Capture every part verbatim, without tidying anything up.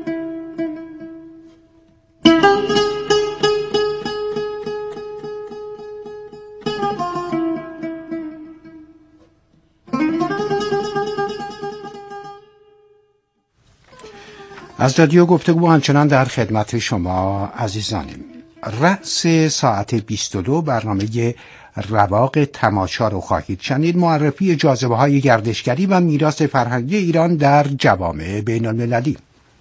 از رادیو گفتگو همچنان در خدمت شما عزیزانیم. رأس ساعت بیست و دو برنامه رواق تماشا رو خواهید شنید. معرفی جاذبه های گردشگری و میراث فرهنگی ایران در جوامع بین المللی.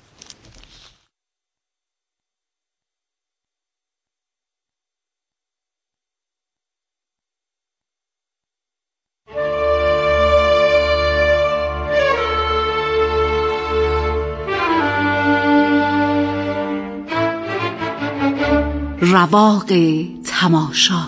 رواق تماشا.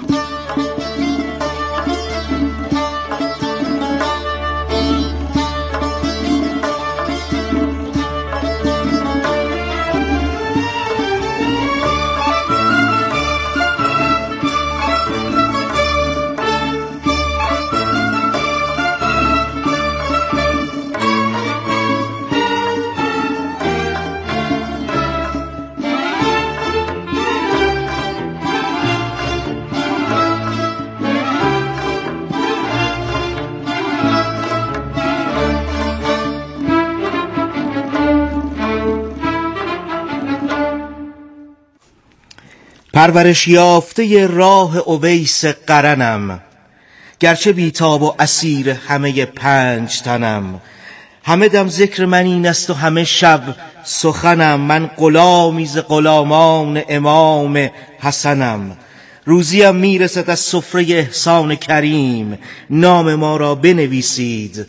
پرورش یافته راه اویس قرنم، گرچه بیتاب و اسیر همه پنج تنم. همه دم ذکر من این است و همه شب سخنم، من غلامی ز غلامان امام حسنم. روزیم میرسد از سفره احسان کریم، نام ما را بنویسید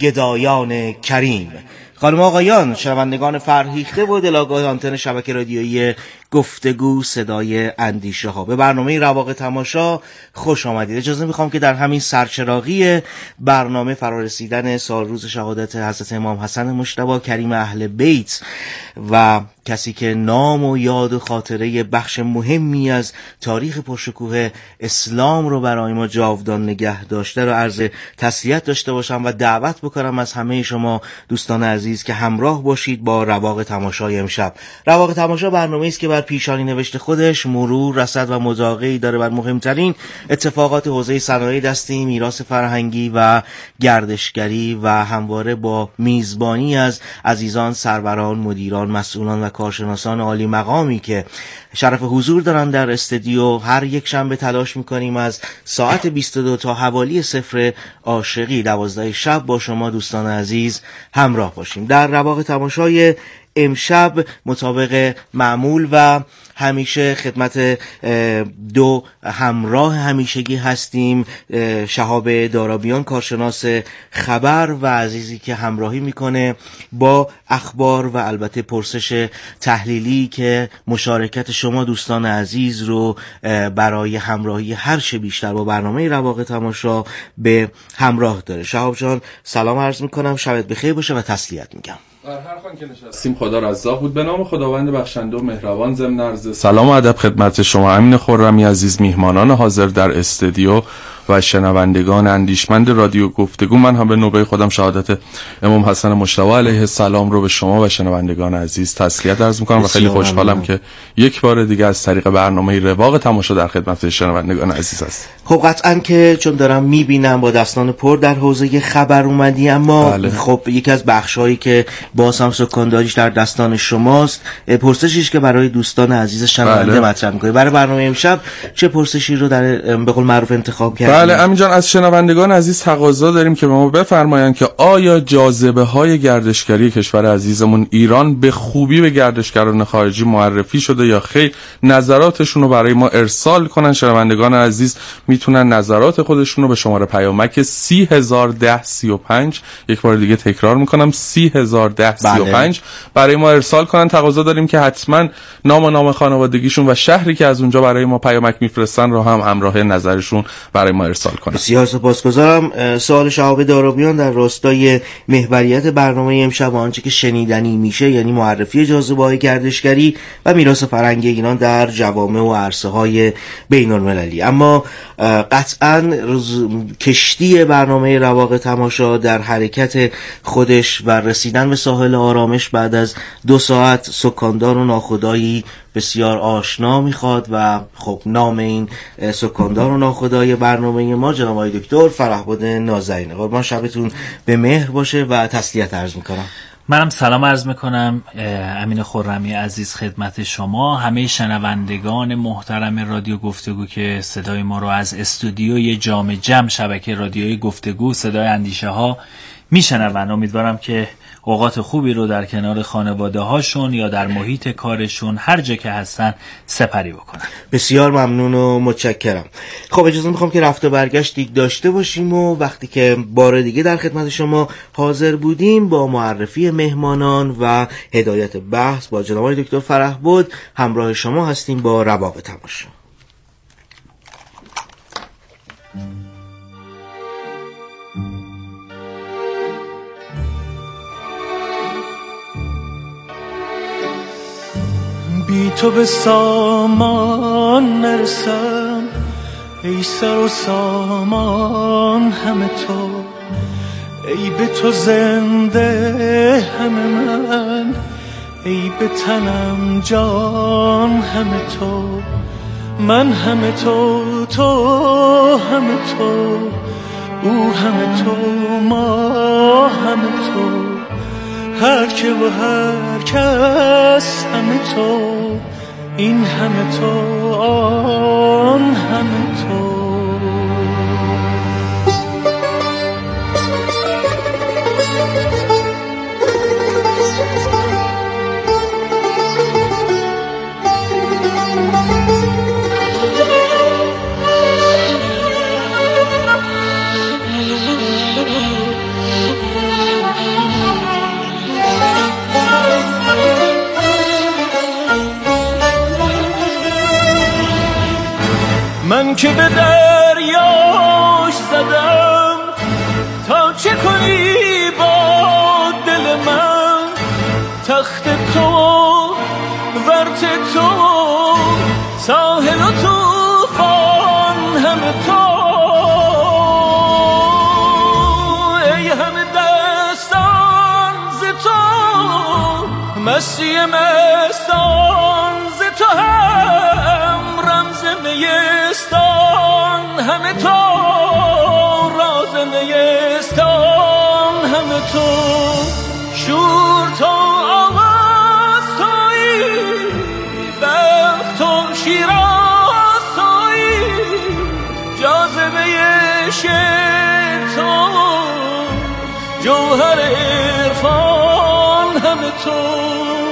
گدایان کریم. خانم آقایان، شنوندگان فرهیخته و دلاگاه آنتن شبکه رادیویی گفتگو صدای اندیشه ها، به برنامه رواق تماشا خوش آمدید. اجازه میخوام که در همین سرچراغی برنامه فرارسیدن سال روز شهادت حضرت امام حسن مجتبی کریم اهل بیت و کسی که نام و یاد و خاطره بخش مهمی از تاریخ پرشکوه اسلام رو برای ما جاودان نگه داشته رو عرض تسلیت داشته باشم و دعوت بکنم از همه شما دوستان عزیز که همراه باشید با رواق تماشای امشب. رواق تماشا برنامه‌ای است که بر پیشانی نوشته خودش مرور، رصد و مضاقی داره بر مهمترین اتفاقات حوزه صنایع دستی، میراث فرهنگی و گردشگری و همواره با میزبانی از عزیزان، سروران، مدیران، مسئولان و کارشناسان عالی مقامی که شرف حضور دارن در استودیو. هر یک شنبه تلاش میکنیم از ساعت بیست و دو تا حوالی صفر عاشقی دوازده شب با شما دوستان عزیز همراه باشیم. در رواق تماشای امشب مطابق معمول و همیشه خدمت دو همراه همیشگی هستیم، شهاب دارابیان کارشناس خبر و عزیزی که همراهی میکنه با اخبار و البته پرسش تحلیلی که مشارکت شما دوستان عزیز رو برای همراهی هر چه بیشتر با برنامه رواق تماشا به همراه داره. شهاب جان سلام عرض میکنم، شبت بخیر باشه و تسلیت میگم. در هر خان که نشستیم خدا رزاق بود. به نام خداوند بخشنده و مهربان. ضمن عرض سلام و ادب خدمت شما امین خرمی عزیز، میهمانان حاضر در استودیو و شنوندگان اندیشمند رادیو گفتگو. من هم به نوبه خودم شهادت امام حسن مجتبی علیه السلام رو به شما و شنوندگان عزیز تسلیت عرض می‌کنم و خیلی خوشحالم که یک بار دیگه از طریق برنامه رواق تماشا در خدمت شنوندگان عزیز است. خب قطعاً که چون دارم میبینم با دستان پر در حوزه خبر اومدی، اما بله. خب یکی از بخشایی که باز هم سکانداریش در دستان شماست، پرسشیش که برای دوستان عزیز شنونده بله. مطرح می‌کنی. برای برنامه امشب چه پرسشی رو در به قول معروف انتخاب کردید؟ بله امین جان، از شنوندگان عزیز تقاضا داریم که به ما بفرمایند که آیا جاذبه‌های گردشگری کشور عزیزمون ایران به خوبی به گردشگران خارجی معرفی شده یا خیر؟ نظراتشون رو برای ما ارسال کنن. شنوندگان عزیز میتونن نظرات خودشون رو به شماره پیامک سی هزار و ده سی و پنج، یک بار دیگه تکرار میکنم سی هزار و ده سی و پنج برای ما ارسال کنن. تقاضا داریم که حتما نام و نام خانوادگیشون و شهری که از اونجا برای ما پیامک میفرستن رو هم همراه نظرشون برای ما شما ارسال کنم. بسیار سپاسگزارم. سوال شهاب دارابیان در راستای محوریت برنامه امشب، آنچه که شنیدنی میشه، یعنی معرفی جاذبه‌های گردشگری و میراث فرهنگی ایران در جوامع و عرصه‌های بین‌المللی. اما قطعاً کشتی برنامه رواق تماشا در حرکت خودش و رسیدن به ساحل آرامش بعد از دو ساعت سکاندار و ناخدایی بسیار آشنا میخواد و خب نام این سکاندار و ناخدای برنامه ما جناب آقای دکتر فرهبد نازنین. قربان شبتون به مهر باشه و تسلیت عرض میکنم. منم سلام عرض میکنم امین خرمی عزیز خدمت شما، همه شنوندگان محترم رادیو گفتگو که صدای ما رو از استودیوی جام جم شبکه رادیویی گفتگو صدای اندیشه ها میشنون. امیدوارم که اوقات خوبی رو در کنار خانواده هاشون یا در محیط کارشون هر جا که هستن سپری بکنن. بسیار ممنون و متشکرم. خب اجازه میخوام که رفت و برگشتی داشته باشیم و وقتی که بار دیگه در خدمت شما حاضر بودیم با معرفی مهمانان و هدایت بحث با جناب آقای دکتر فرهبد همراه شما هستیم با رواق تماشا. بی تو به سامان نرسم، ای سر و سامان همه تو، ای به تو زنده همه من، ای به تنم جان همه تو، من همه تو، تو همه تو، او همه تو، ما همه تو، هر که و هر کس همه تو، این همه تو، آن همه تو. من که به دریاش زدم تا چه کنی با دل من، تخت تو ورت تو ساحل و طوفان همه تو، ای همه دستان ز تو، مستی مستان ز تو، هم رمز میستان همه تو، راز میستان همه تو، شور تو آواز تویی، بخت تو شیراز تویی، جاذبه عشق تو، جوهر عرفان همه تو.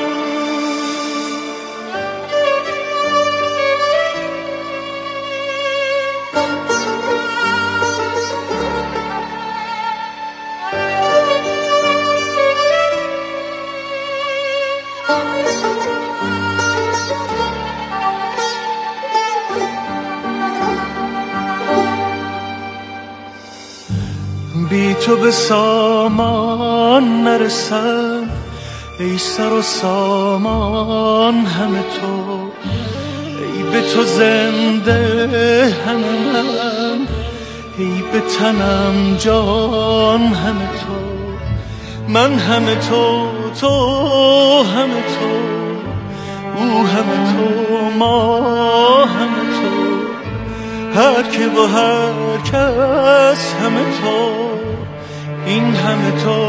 بی تو به سامان نرسم، ای سر و سامان همه تو، ای به تو زنده همه من، ای به تنم جان همه تو، من همه تو، تو همه تو، او همه تو، ما همه تو، هر که و هر کس همه تو، این همه تو،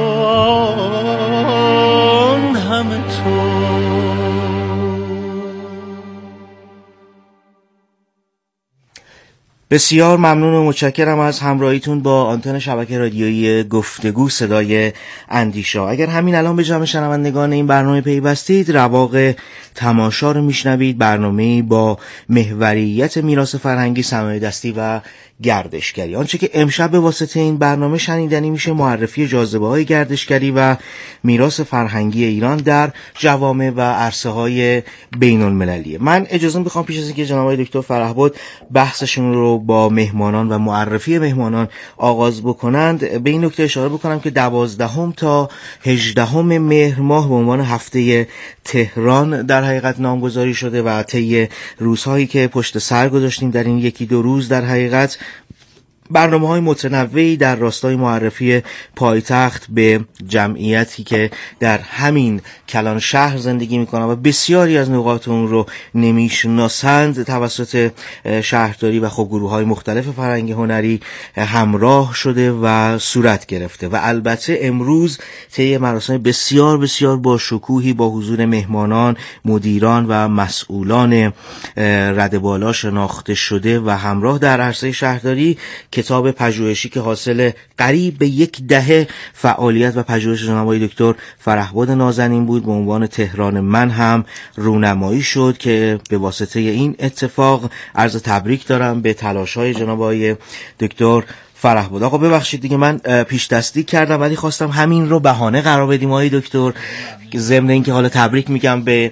آن همه تو. بسیار ممنون و متشکرم از همراهیتون با آنتن شبکه رادیویی گفتگو صدای اندیشه. اگر همین الان به جمع شنوندگان این برنامه پیوستید، رواق تماشا رو میشنوید، برنامه‌ای با محوریت میراث فرهنگی، صنایع دستی و گردشگری. آنچه که امشب به واسطه این برنامه شنیدنی میشه معرفی جاذبه‌های گردشگری و میراث فرهنگی ایران در جوامع و عرصه‌های بین‌المللی. من اجازه میخوام پیش از اینکه جناب آقای دکتر فرهبد بحثشون رو با مهمانان و معرفی مهمانان آغاز بکنند، به این نکته اشاره بکنم که دوازدهم تا هجدهم مهر ماه به عنوان هفته تهران در حقیقت نامگذاری شده و طی روزهایی که پشت سر گذاشتیم در این یکی دو روز در حقیقت برنامه‌های متنوعی در راستای معرفی پایتخت به جمعیتی که در همین کلان شهر زندگی می‌کنند و بسیاری از نقاط اون رو نمی‌شناسند توسط شهرداری و خب گروه‌های مختلف فرهنگی هنری همراه شده و صورت گرفته. و البته امروز طی مراسم بسیار بسیار با شکوهی با حضور مهمانان، مدیران و مسئولان رده بالا شناخته شده و همراه در عرصه شهرداری کتاب پژوهشی که حاصل قریب به یک دهه فعالیت و پژوهش جناب دکتر فرهباد نازنین بود به عنوان تهران من هم رونمایی شد که به واسطه این اتفاق عرض تبریک دارم به تلاش‌های جناب دکتر فرهباد. آقا ببخشید دیگه من پیش دستی کردم ولی خواستم همین رو بهانه قرار بدیم آقای دکتر، ضمن اینکه حالا تبریک میگم به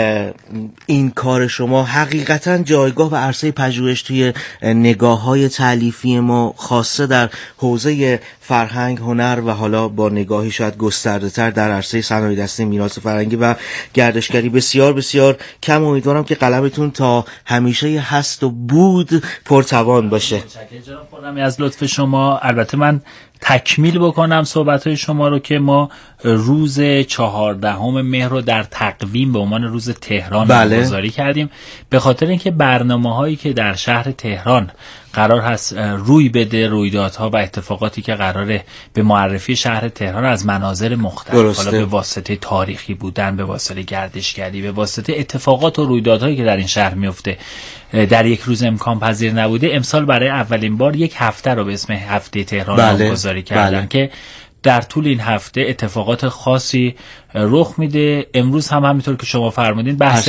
این کار شما. حقیقتا جایگاه و عرصه پژوهش توی نگاه‌های تالیفی ما خاصه در حوزه فرهنگ، هنر و حالا با نگاهی شاید گسترده‌تر در عرصه صنایع‌دستی، میراث فرهنگی و گردشگری بسیار بسیار کم. امیدوارم که قلمتون تا همیشه هست و بود پرتوان باشه. جناب خرمی از لطف شما. البته من تکمیل بکنم صحبت‌های شما رو که ما روز چهاردهم مهر رو در تقویم به عنوان روز تهران نامگذاری کردیم به خاطر اینکه برنامه‌هایی که در شهر تهران قرار هست روی بده، رویدادها و اتفاقاتی که قراره به معرفی شهر تهران از مناظر مختلف، حالا به واسطه تاریخی بودن، به واسطه گردشگری، به واسطه اتفاقات و رویدادهایی که در این شهر میفته در یک روز امکان پذیر نبوده، امسال برای اولین بار یک هفته رو به اسم هفته تهران نامگذاری کردن بله. که در طول این هفته اتفاقات خاصی رخ میده. امروز هم همینطور که شما فرمودین بحث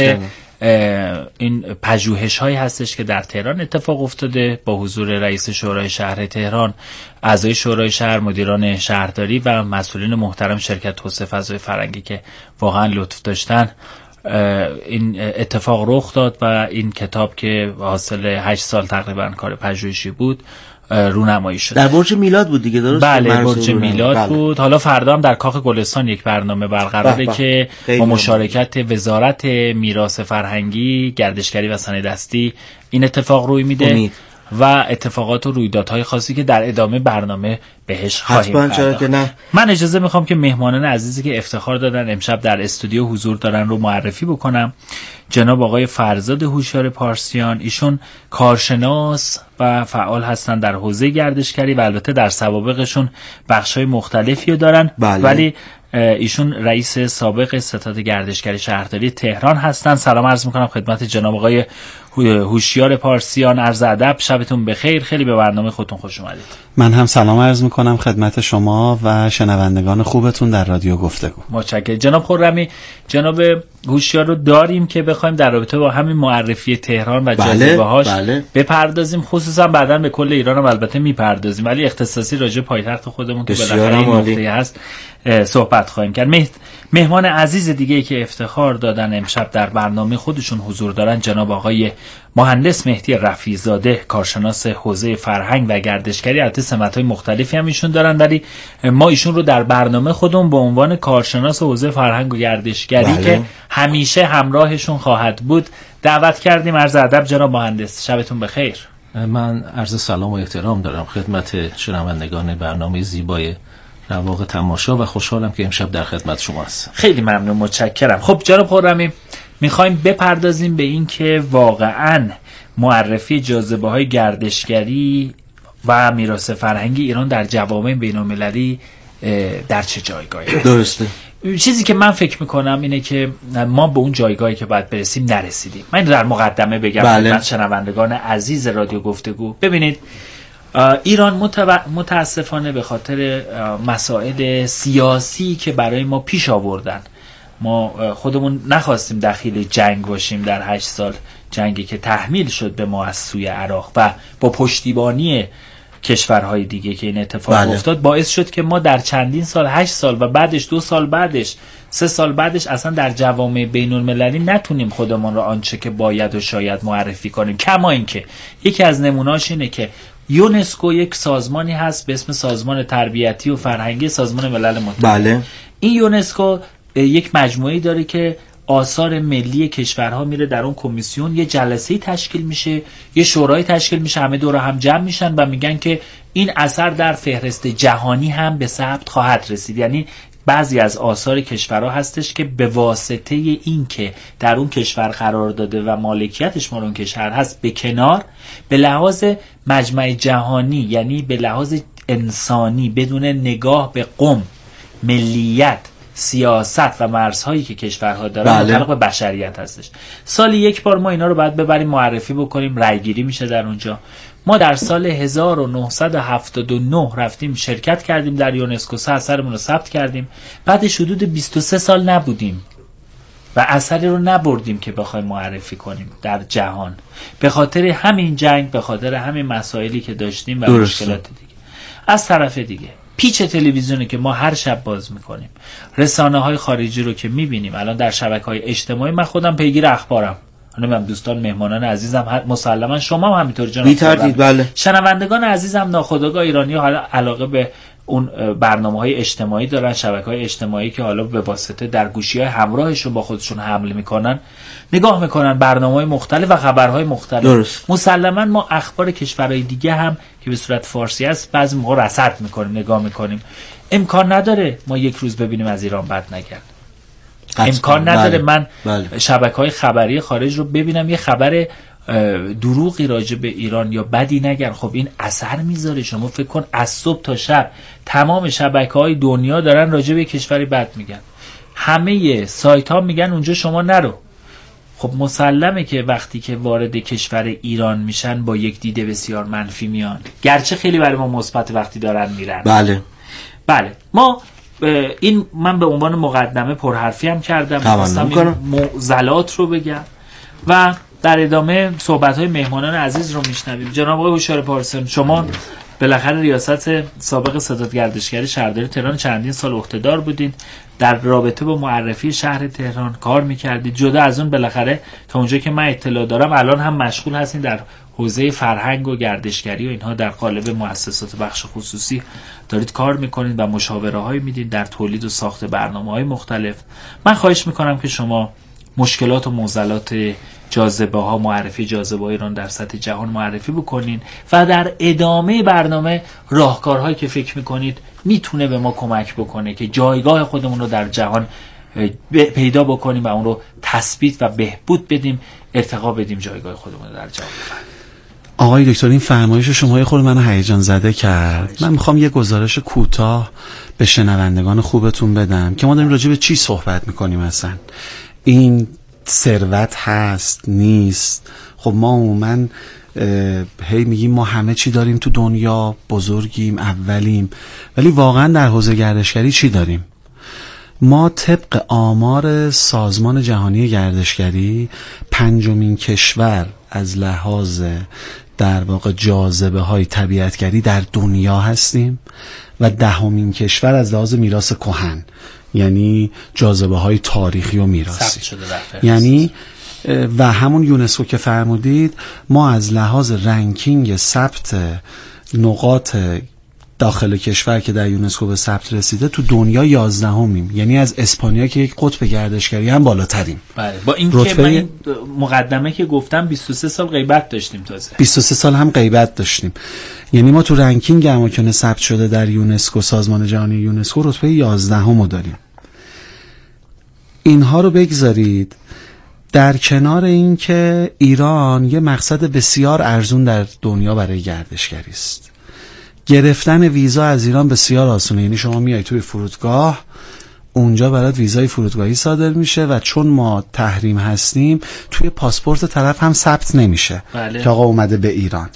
این پژوهش هایی هستش که در تهران اتفاق افتاده با حضور رئیس شورای شهر تهران، اعضای شورای شهر، مدیران شهرداری و مسئولین محترم شرکت توسعه فضای فرهنگی که واقعا لطف داشتن. این اتفاق رخ داد و این کتاب که حاصل هشت سال تقریبا کار پژوهشی بود رونمایی شد. در برج میلاد بود دیگه، درست؟ بله برج میلاد بله. بود. حالا فردا هم در کاخ گلستان یک برنامه برقراره که با مشارکت وزارت میراث فرهنگی، گردشگری و صنایع‌دستی این اتفاق روی میده امید. و اتفاقات و رویدادهای خاصی که در ادامه برنامه بهش خواهیم پرداخت. من اجازه میخوام که مهمانان عزیزی که افتخار دادن امشب در استودیو حضور دارن رو معرفی بکنم. جناب آقای فرزاد هوشیار پارسیان، ایشون کارشناس و فعال هستن در حوزه گردشگری و البته در سوابقشون بخش‌های مختلفی رو دارن بله. ولی ایشون رئیس سابق ستاد گردشگری شهرداری تهران هستن. سلام عرض میکنم خدمت جناب آقای هوشیار پارسیان، عرض ادب، شبتون بخیر، خیلی به برنامه خودتون خوش اومدید. من هم سلام عرض میکنم خدمت شما و شنوندگان خوبتون در رادیو گفتگو. متشکرم. جناب خرمی، جناب هوشیار رو داریم که بخوایم در رابطه با همین معرفی تهران و جاذبه‌هاش بله، بله. بپردازیم، خصوصا بعداً به کل ایران هم البته میپردازیم ولی اختصاصی راجع پایتخت خودمون که بالاخره این نقطه هست صحبت خواهیم کرد. مه... مهمان عزیز دیگه که افتخار دادن امشب در برنامه خودشون حضور دارن جناب آقای مهندس مهدی رفیع‌زاده، کارشناس حوزه فرهنگ و گردشگری. البته سمت‌های مختلفی هم ایشون دارن ولی ما ایشون رو در برنامه خودمون به عنوان کارشناس حوزه فرهنگ و گردشگری بله. که همیشه همراهشون خواهد بود دعوت کردیم. عرض ادب جناب مهندس، شبتون بخیر. من عرض سلام و احترام دارم خدمت شنوندگان برنامه زیبای رواق تماشا و خوشحالم که امشب در خدمت شما هستم. خیلی ممنون، متشکرم. خب جناب خرمی، میخوایم بپردازیم به این که واقعاً معرفی جاذبه‌های گردشگری و میراث فرهنگی ایران در جوامع بین‌المللی در چه جایگاهی است. درسته. چیزی که من فکر میکنم اینه که ما به اون جایگاهی که باید برسیم نرسیدیم. من در مقدمه بگم خدمت شنوندگان عزیز رادیو گفتگو، ببینید ایران متاسفانه به خاطر مسائل سیاسی که برای ما پیش آوردن، ما خودمون نخواستیم دخیل جنگ باشیم در هشت سال، جنگی که تحمیل شد به ما از سوی عراق و با پشتیبانی کشورهای دیگه که این اتفاق بله. افتاد باعث شد که ما در چندین سال، هشت سال و بعدش دو سال بعدش، سه سال بعدش اصلا در جوامع بین المللی نتونیم خودمون رو آنچه که باید و شاید معرفی کنیم. کما اینکه یکی از نمونه‌اش اینه که یونسکو یک سازمانی هست به اسم سازمان تربیتی و فرهنگی سازمان ملل متحد. بله. این یونسکو یک مجموعه‌ای داره که آثار ملی کشورها میره در اون کمیسیون، یه جلسه‌ای تشکیل میشه، یه شورای تشکیل میشه، همه دور هم جمع میشن و میگن که این اثر در فهرست جهانی هم به ثبت خواهد رسید. یعنی بعضی از آثار کشورها هستش که به واسطه این که در اون کشور قرار داده و مالکیتش مال اون کشور هست به کنار، به لحاظ مجمع جهانی یعنی به لحاظ انسانی بدون نگاه به قوم، ملیت، سیاست و مرزهایی که کشورها دارن متعلق به بشریت هستش. سالی یک بار ما اینا رو باید ببریم معرفی بکنیم، رای گیری میشه در اونجا. ما در سال هزار و نهصد و هفتاد و نه رفتیم شرکت کردیم در یونسکو، سه اثرمون رو ثبت کردیم. بعدش حدود بیست و سه سال نبودیم و اثری رو نبردیم که بخوایم معرفی کنیم در جهان، به خاطر همین جنگ، به خاطر همین مسائلی که داشتیم و مشکلات دیگه. از طرف دیگه پیچ تلویزیونی که ما هر شب باز میکنیم، رسانه های خارجی رو که میبینیم الان در شبکه های اجتماعی، من خودم پیگیر اخبارم، من دوستان مهمانان عزیزم مسلما شما هم همینطور جناب بی‌تردید. بله. شنوندگان عزیزم ناخودآگاه ایرانی حالا علاقه به اون برنامه‌های اجتماعی دارن، شبکه‌های اجتماعی که حالا به واسطه در گوشی‌های همراهشون با خودشون حمل میکنن، نگاه میکنن برنامه‌های مختلف و خبرهای مختلف. درست. مسلما ما اخبار کشورهای دیگه هم که به صورت فارسی است بعضی موقع رصد میکنیم، نگاه میکنیم. امکان نداره ما یک روز ببینیم از ایران بد نگرد. امکان نداره. بله. من بله. شبکه‌های خبری خارج رو ببینم یه خبر دروغی راجع به ایران یا بدی نگر، خب این اثر میذاره. شما فکر کن از صبح تا شب تمام شبکه‌های دنیا دارن راجع به کشوری بد میگن، همه سایت ها میگن اونجا شما نرو. خب مسلمه که وقتی که وارد کشور ایران میشن با یک دیده بسیار منفی میان، گرچه خیلی برای ما مثبت وقتی دارن میرن. بله بله. ما این من به عنوان مقدمه پرحرفی هم کردم، خواستم این معضلات رو بگم و در ادامه صحبت‌های مهمانان عزیز رو میشنویم. جناب آقای هوشیار پارسان، شما بالاخره ریاست سابق ستاد گردشگری شهرداری تهران چندین سال عهده‌دار بودید، در رابطه با معرفی شهر تهران کار می‌کردید. جدا از اون بالاخره تا اونجا که من اطلاع دارم الان هم مشغول هستین در حوزه فرهنگ و گردشگری و اینها در قالب مؤسسات بخش خصوصی دارید کار می‌کنید و مشاوره‌هایی میدید در تولید و ساخت برنامه‌های مختلف. من خواهش می‌کنم که شما مشکلات و معضلات جاذبه ها، معرفی جاذبه ایران در سطح جهان معرفی بکنین و در ادامه برنامه راهکارهایی که فکر میکنید میتونه به ما کمک بکنه که جایگاه خودمون رو در جهان پیدا بکنیم و اون رو تثبیت و بهبود بدیم، ارتقا بدیم جایگاه خودمون رو در جهان. آقای دکتر این فرمایش شما یه خورده منو هیجان زده کرد. من میخوام یه گزارش کوتاه به شنوندگان خوبتون بدم که ما داریم راجع به چی صحبت میکنیم. اصلا این ثروت هست نیست؟ خب ما عموما هی میگیم ما همه چی داریم تو دنیا، بزرگیم، اولیم، ولی واقعا در حوزه گردشگری چی داریم؟ ما طبق آمار سازمان جهانی گردشگری پنجمین کشور از لحاظ در واقع جاذبه های طبیعتگری در دنیا هستیم و دهمین کشور از لحاظ میراث کهن، یعنی جاذبه های تاریخی و میراثی. یعنی و همون یونسکو که فرمودید، ما از لحاظ رنکینگ ثبت نقاط داخل کشور که در یونسکو به ثبت رسیده تو دنیا یازدهمیم، یعنی از اسپانیا که یک قطب گردشگری هم بالاتریم. بله. با این رتبه... که من این مقدمه که گفتم بیست و سه سال غیبت داشتیم، تازه بیست و سه سال هم غیبت داشتیم. یعنی ما تو رنکینگ اماکن ثبت شده در یونسکو، سازمان جهانی یونسکو، رتبه یازدهم رو داریم. اینها رو بگذارید در کنار این که ایران یه مقصد بسیار ارزون در دنیا برای گردشگری است. گرفتن ویزا از ایران بسیار آسونه، یعنی شما میای توی فرودگاه، اونجا برات ویزای فرودگاهی صادر میشه و چون ما تحریم هستیم توی پاسپورت طرف هم ثبت نمیشه. بله. که آقا اومده به ایران.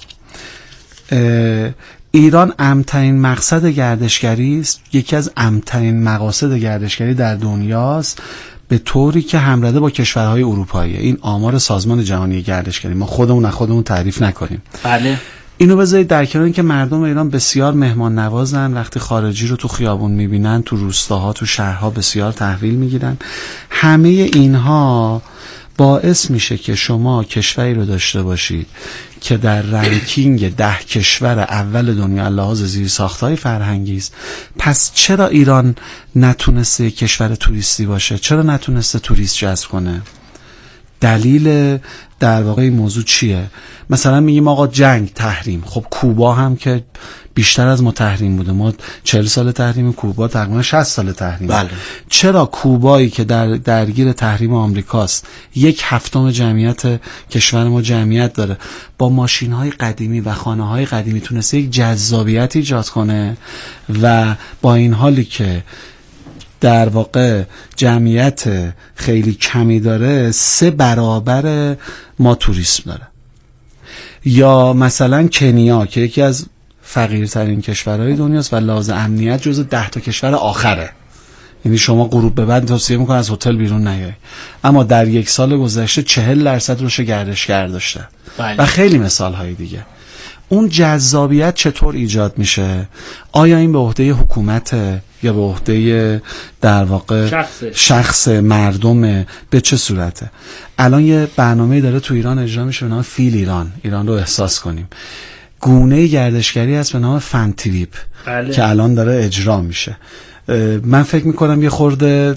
ایران امن‌ترین مقصد گردشگری است، یکی از امن‌ترین مقاصد گردشگری در دنیاست، به طوری که همرده با کشورهای اروپایی. این آمار سازمان جهانی گردشگری، ما خودمون از خودمون تعریف نکنیم. بله. اینو بذارید در کنار اینکه مردم ایران بسیار مهمان نوازن، وقتی خارجی رو تو خیابون میبینن، تو روستاها، تو شهرها بسیار تحویل میگیرن. همه اینها باعث میشه که شما کشوری رو داشته باشید که در رنکینگ ده کشور اول دنیا لحاظ زیرساخت‌های فرهنگی است. پس چرا ایران نتونسته کشور توریستی باشه؟ چرا نتونسته توریست جذب کنه؟ دلیل در واقع این موضوع چیه؟ مثلا میگیم آقا جنگ، تحریم. خب کوبا هم که بیشتر از ما تحریم بوده، ما چهل سال تحریم، کوبا تقریبا شصت سال تحریم. بله. چرا کوبایی که در درگیر تحریم آمریکاست، یک هفتم جمعیت کشور ما جمعیت داره، با ماشین‌های قدیمی و خانه‌های قدیمی تونسته یک جذابیت ایجاد کنه و با این حالی که در واقع جمعیت خیلی کمی داره، سه برابر ما توریسم داره. یا مثلا کنیا که یکی از فقیرترین کشورهای دنیاست و لحاظ امنیت جزو ده تا کشور آخره، یعنی شما غروب به بعد توصیه میکنه از هتل بیرون نیای، اما در یک سال گذشته چهل درصد رشد گردشگر داشته. بله. و خیلی مثال های دیگه. اون جذابیت چطور ایجاد میشه؟ آیا این به عهده حکومت یا به عهده در واقع شخص, شخص مردم؟ به چه صورته؟ الان یه برنامه داره تو ایران اجرا میشه به نام فیل ایران، ایران رو احساس کنیم. گونه گردشگری هست به نام فن تریپ. بله. که الان داره اجرا میشه. من فکر میکنم یه خورده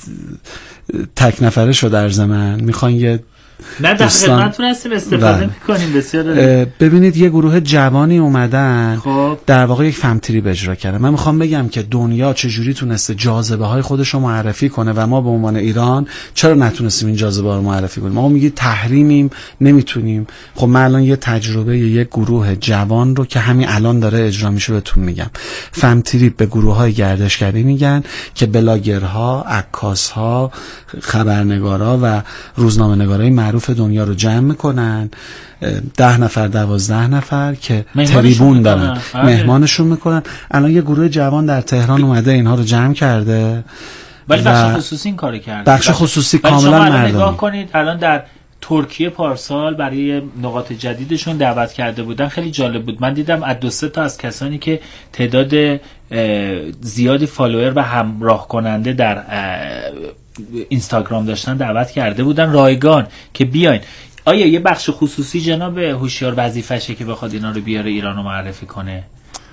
تک نفره شو در زمان میخوان یه نه در خدمتتون هستیم، استفاده میکنیم. بسیار ببینید یه گروه جوانی اومدن خب. در واقع یک فن تریپ اجرا کردن. من میخوام بگم که دنیا چجوری تونسته جاذبه های خودش رو معرفی کنه و ما به عنوان ایران چرا نتونستیم این جاذبه ها رو معرفی کنیم؟ ما میگید تحریمیم، نمیتونیم. خب من الان یه تجربه یک گروه جوان رو که همین الان داره اجرا میشه بهتون میگم. فن تریپ به گروه های گردشگری میگن که بلاگرها، عکاسها، خبرنگارا و روزنامه‌نگارای معروف دنیا رو جمع میکنن، ده نفر دوازده نفر که تریبون دارن، مهمانشون میکنن. الان یه گروه جوان در تهران اومده اینها رو جمع کرده، ولی بخش خصوصی این کارو کرده. بخش خصوصی کاملا مردمی. نگاه کنید الان در ترکیه پارسال برای نقاط جدیدشون دعوت کرده بودن، خیلی جالب بود. من دیدم از دو سه تا از کسانی که تعداد زیادی فالوور و همراه کننده در اینستاگرام داشتن دعوت کرده بودن رایگان که بیاین. آیا یه بخش خصوصی جناب هوشیار وظیفشه که بخواد اینا رو بیاره ایران رو معرفی کنه؟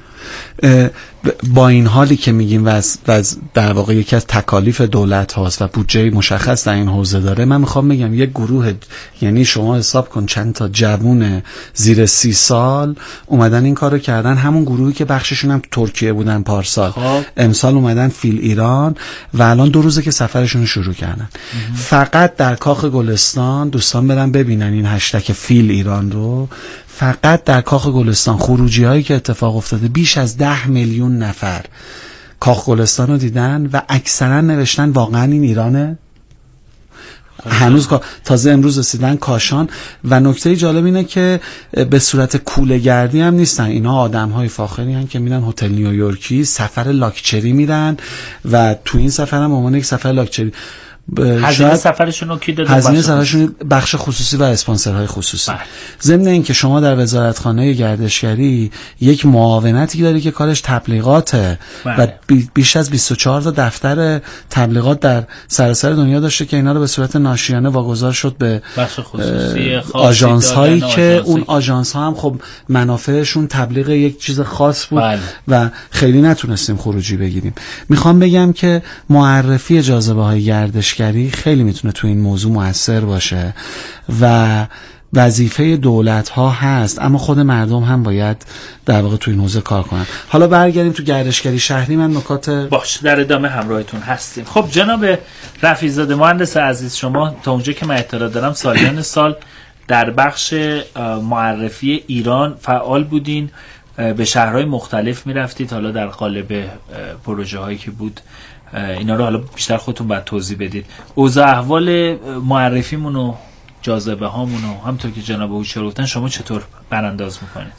با این حالی که میگیم و در واقع یکی از تکالیف دولت هاست و بودجه مشخص در این حوزه داره، من میخوام بگم یک گروه، یعنی شما حساب کن چند تا جوون زیر سی سال اومدن این کارو کردن، همون گروهی که بخششون هم ترکیه بودن پارسال، خب. امسال اومدن فیل ایران و الان دو روزه که سفرشون شروع کردن. امه. فقط در کاخ گلستان، دوستان برن ببینن این هشتگ فیل ایران رو، فقط در کاخ گلستان خروجی هایی که اتفاق افتاده بیش از ده میلیون نفر کاخ گلستان رو دیدن و اکثرا نوشتن واقعا این ایرانه. هنوز تازه امروز رسیدن کاشان و نکته جالب اینه که به صورت کوله گردی هم نیستن، اینا آدم های فاخری هن که میرن هتل نیویورکی، سفر لاکچری میرن و تو این سفر هم عنوان یک سفر لاکچری هزینه سفرشون رو کی داده؟ هزینه سفرشون بخش خصوصی و اسپانسرهای خصوصی. ضمن اینکه شما در وزارتخانه گردشگری یک معاونتی داری که کارش تبلیغاته و بیش از بیست و چهار تا دفتر تبلیغات در سراسر دنیا داشته که اینا رو به صورت ناشیانه واگذار شد به بخش خصوصی آژانس هایی که اون آژانس ها هم خب منافعشون تبلیغ یک چیز خاص بود. بله. و خیلی نتونستیم خروجی بگیریم. میخوام بگم که معرفی جاذبه های گردشگری خیلی میتونه تو این موضوع مؤثر باشه و وظیفه دولت ها هست، اما خود مردم هم باید در واقع تو این حوزه کار کنن. حالا برگردیم تو گردشگری شهری. من نکات باش در ادامه همراهتون هستیم. خب جناب رفیع‌زاده مهندس عزیز، شما تا اونجا که من اطلاع دارم سالیان سال در بخش معرفی ایران فعال بودین، به شهرهای مختلف میرفتید، حالا در قالب پروژه هایی که بود اینا رو حالا بیشتر خودتون باید توضیح بدید. اوضاع احوال معرفیمون و جاذبه هامون و همونطور که جناب هوشیار گفتن شما چطور برانداز میکنید؟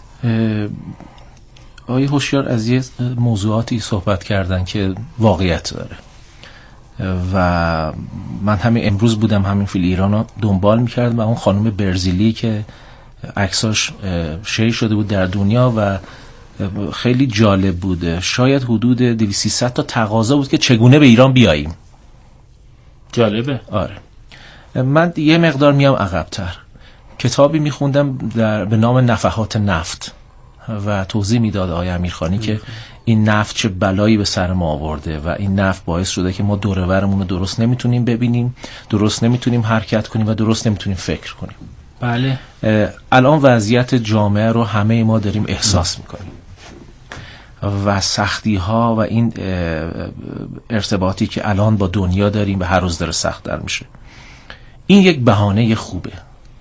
آقای هوشیار از یه موضوعاتی صحبت کردن که واقعیت داره و من همین امروز بودم همین فیل ایران رو دنبال میکردم و اون خانم برزیلی که عکساش شیر شده بود در دنیا و خیلی جالب بود. شاید حدود دویست سیصد تا تقاضا بود که چگونه به ایران بیاییم. جالبه. آره. من یه مقدار میام عقب‌تر. کتابی میخوندم در به نام نفحات نفت و توضیح میداد آقای امیرخانی که این نفت چه بلایی به سر ما آورده و این نفت باعث شده که ما دور و برمون رو درست نمیتونیم ببینیم، درست نمیتونیم حرکت کنیم و درست نمیتونیم فکر کنیم. بله. الان وضعیت جامعه رو همه ما داریم احساس میکنیم و سختی ها و این ارتباطی که الان با دنیا داریم و هر روز داره سخت در میشه. این یک بهانه خوبه.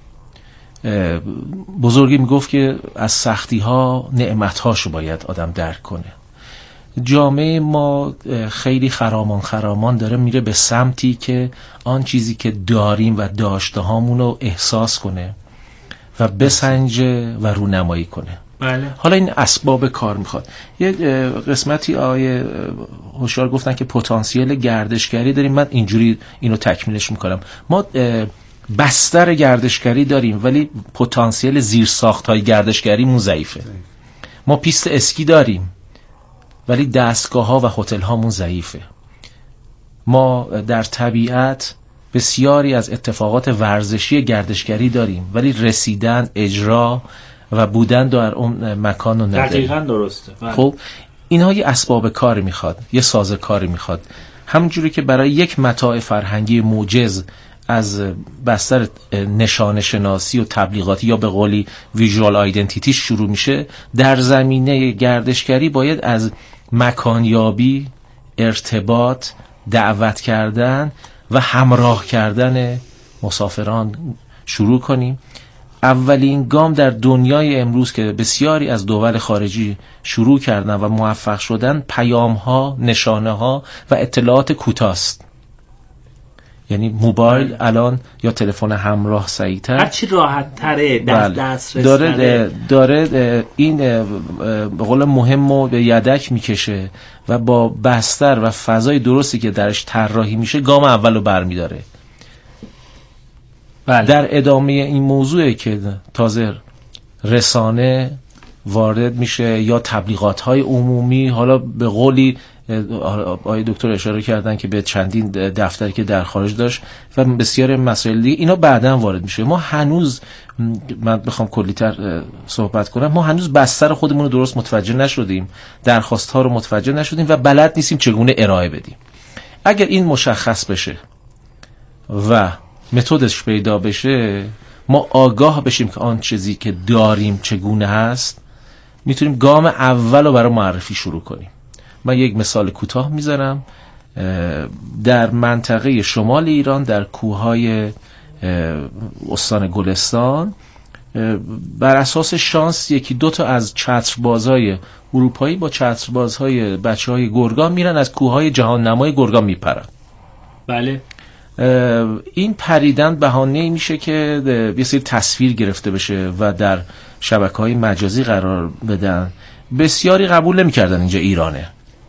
بزرگی میگفت که از سختی ها نعمت هاشو باید آدم درک کنه. جامعه ما خیلی خرامان خرامان داره میره به سمتی که آن چیزی که داریم و داشته هامونو احساس کنه و بسنجه و رونمایی کنه. بله. حالا این اسباب کار میخواد. یه قسمتی آیه هوشیار گفتن که پتانسیل گردشگری داریم. من اینجوری اینو تکمیلش میکنم. ما بستر گردشگری داریم ولی پتانسیل زیرساخت‌های گردشگریمون ضعیفه. ما پیست اسکی داریم ولی دستگاه‌ها و هتل‌هامون ضعیفه. ما در طبیعت بسیاری از اتفاقات ورزشی گردشگری داریم ولی رسیدن، اجرا و بودن در اون مکان رو نداریم. دقیقاً درسته. خب اینها یه اسباب کاری میخواد، یه ساز کاری میخواد. همونجوری که برای یک متاع فرهنگی موجز از بستر نشان شناسی و تبلیغاتی یا به قولی ویژوال آیدنتیتی شروع میشه، در زمینه گردشگری باید از مکانیابی، ارتباط، دعوت کردن و همراه کردن مسافران شروع کنیم. اولین گام در دنیای امروز که بسیاری از دول خارجی شروع کردن و موفق شدن، پیام ها، نشانه ها و اطلاعات کوتاه است. یعنی موبایل الان یا تلفن همراه سریع‌تر، هر چی راحت تره در دسترس داره تره. داره این به قول مهم رو به یدک میکشه و با بستر و فضای درستی که درش طراحی میشه گام اول رو برمیداره. بله. در ادامه این موضوعه که تازه رسانه وارد میشه یا تبلیغات های عمومی. حالا به قولی آقای دکتر اشاره کردن که به چندین دفتری که در خارج داشت و بسیار مسائل دیگه، اینا بعداً وارد میشه. ما هنوز، من بخوام کلی‌تر صحبت کنم، ما هنوز بستر خودمون رو درست متوجه نشدیم، درخواست ها رو متوجه نشدیم و بلد نیستیم چگونه ارائه بدیم. اگر این مشخص بشه و متدش پیدا بشه، ما آگاه بشیم که آن چیزی که داریم چگونه هست، میتونیم گام اول رو برای معرفی شروع کنیم. من یک مثال کوتاه میزنم. در منطقه شمال ایران در کوههای استان گلستان، بر اساس شانس یکی دو تا از چتربازهای اروپایی با چتربازهای بچهای گرگان میرن از کوههای جهان نمای گرگان میپرن. بله. این پریدن بهانه میشه که یه سری تصویر گرفته بشه و در شبکه‌های مجازی قرار بدن. بسیاری قبول نمی‌کردن اینجا ایرانه.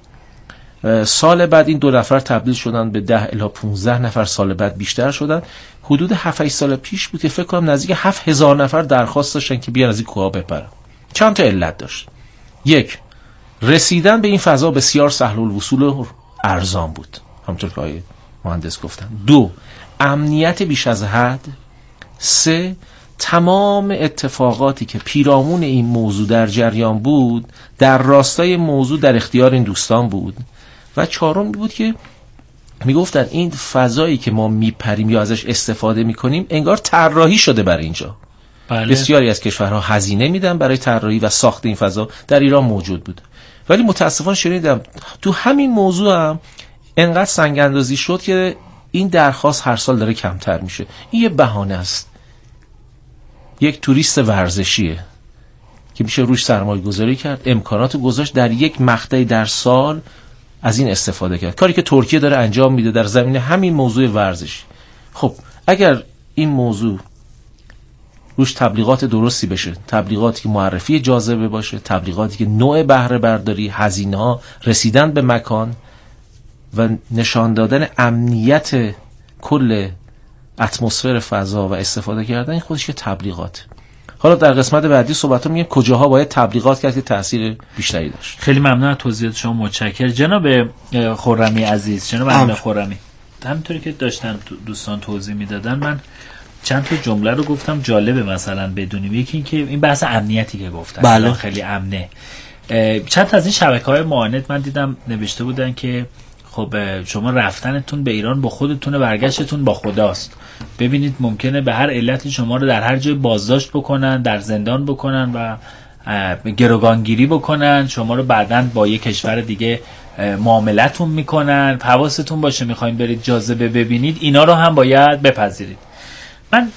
سال بعد این دو نفر تبدیل شدن به ده الی پانزده نفر، سال بعد بیشتر شدن. حدود هفت هشت سال پیش بود که فکر کنم نزدیک هفت هزار نفر درخواست داشتن که بیان از این کوها بپرن. چند تا علت داشت. یک، رسیدن به این فضا بسیار سهل الوصول و ارزان بود، همونطور که آقای مهندس گفتن. دو، امنیت بیش از حد. سه، تمام اتفاقاتی که پیرامون این موضوع در جریان بود در راستای موضوع در اختیار این دوستان بود. و چهارم بود که میگفتن این فضایی که ما میپریم یا ازش استفاده میکنیم انگار طراحی شده برای اینجا. بله. بسیاری از کشورها هزینه میدن برای طراحی و ساخت این فضا، در ایران موجود بود. ولی متاسفانه شنیدم تو همین موضوع هم انقدر سنگ اندازی شد که این درخواست هر سال داره کمتر میشه. این یه بهانه است، یک توریست ورزشیه که میشه روش سرمایه گذاری کرد، امکانات گذاشت، در یک مقطعی در سال از این استفاده کرد. کاری که ترکیه داره انجام میده در زمینه همین موضوع ورزش. خب اگر این موضوع روش تبلیغات درستی بشه، تبلیغاتی که معرفی جاذبه باشه، تبلیغاتی که نوع بهره برداری، هزینه ها، رسیدن به مکان و نشان دادن امنیت کل اتمسفر فضا و استفاده کردن، این خودش یه تبلیغات. حالا در قسمت بعدی صحبت‌ها میگیم کجاها باید تبلیغات کرد که تاثیر بیشتری داشت. خیلی ممنون از توضیحات شما، متشکرم جناب خرمی عزیز. جناب امین خرمی، همونطوری که داشتن دوستان توضیح میدادن، من چند تا جمله رو گفتم جالبه مثلا بدونیم. یکی این که این بحث امنیتی که گفتن، بله. خیلی امنه. چند تا از این شبکه‌های معاند من دیدم نوشته بودن که خب شما رفتنتون به ایران با خودتونه، برگشتتون با خداست. ببینید ممکنه به هر علتی شما رو در هر جای بازداشت بکنن، در زندان بکنن و گروگانگیری بکنن، شما رو بعداً با یک کشور دیگه معاملتون میکنن. حواستون باشه میخواین برید جاذبه ببینید، اینا رو هم باید بپذیرید. من